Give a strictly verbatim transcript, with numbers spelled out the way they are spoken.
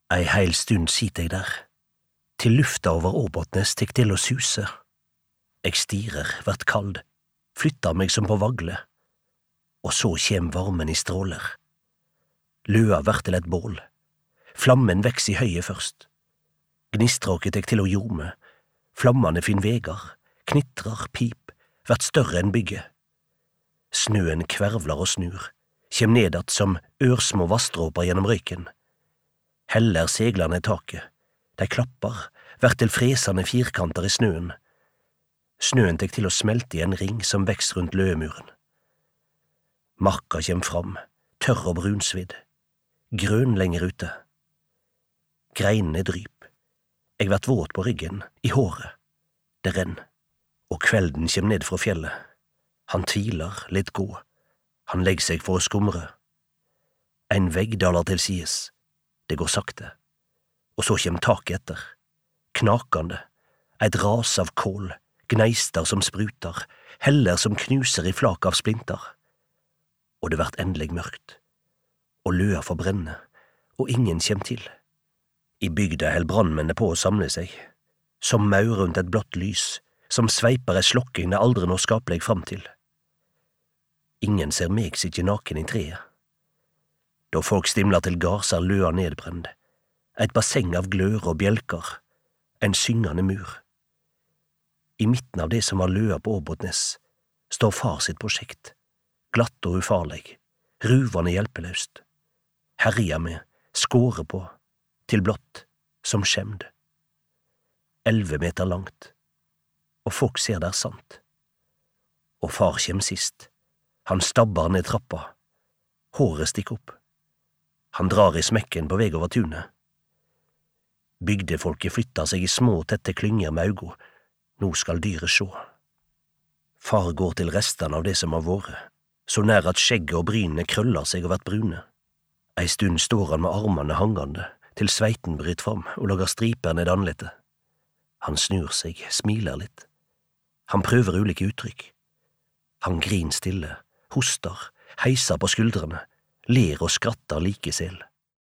Ei heil stund sit eg der, til lufta over Åbotnes tek til å suse. Eg stirer, vert kald, flyttar meg som på vagle, og så kjem varmen i stråler. Løa vert til et bål, flammen veks i høyet først. Gnistråket tek til å ljome, flammane finn vegar, knitrar, pip, vert større enn bygget. Snøen kvervlar og snur, kjem nedat som ørsmå vassdråpar gjennom røyken. Heller seglane i taket, de klappar, vert til fresande firkanter i snøen. Snøen tek til å smelte i en ring som veks rundt løemuren. Marka kjem fram, tørr og brunsvidd, grøn lenger ute. Greinene dryp, eg vert våt på ryggen, i håret. Det renn, og kvelden kjem ned fra fjellet. Han tviler, litt gå, han legg seg for å skumre. Ein vegg dalar til sides. Det går sakte, og så kjem taket etter, knakande, eit ras av kål, gneister som sprutar, heller som knuser i flak av splinter. Og det vert endelig mørkt, og løa får brenne, og ingen kjem til. I bygda held brannmennene på å samle seg, som maur rundt et blått lys, som sveipar ei slokking det aldri når skapleg fram til. Ingen ser meg sitte naken i treet. Da folk stimlar til gards er løa nedbrend, eit basseng av glør og bjelkar, en syngande mur. I midten av det som var løa på Åbotnes, står far sitt prosjekt, glatt og ufarlig, ruvande hjelpeløst, herja med, skåre på, til blått, som skjemd. Elve meter langt, og folk ser der sant. Og far kjem sist, han stabbar ned trappa, håret stikk opp. Han drar i smekken på veg over tunet. Bygdefolket flyttar seg i små, tette klynger med augo. Nå skal dyret sjå. Far går til restene av det som har vært, så nær at skjegget og brynene krøllar seg og vert brune. Ei stund står han med armene hangande, til sveiten bryt fram og lager striper ned anlettet. Han snur seg, smiler litt. Han prøver ulike uttrykk. Han grin stille, hoster, heiser på skuldrene, ler og skrattar like sel.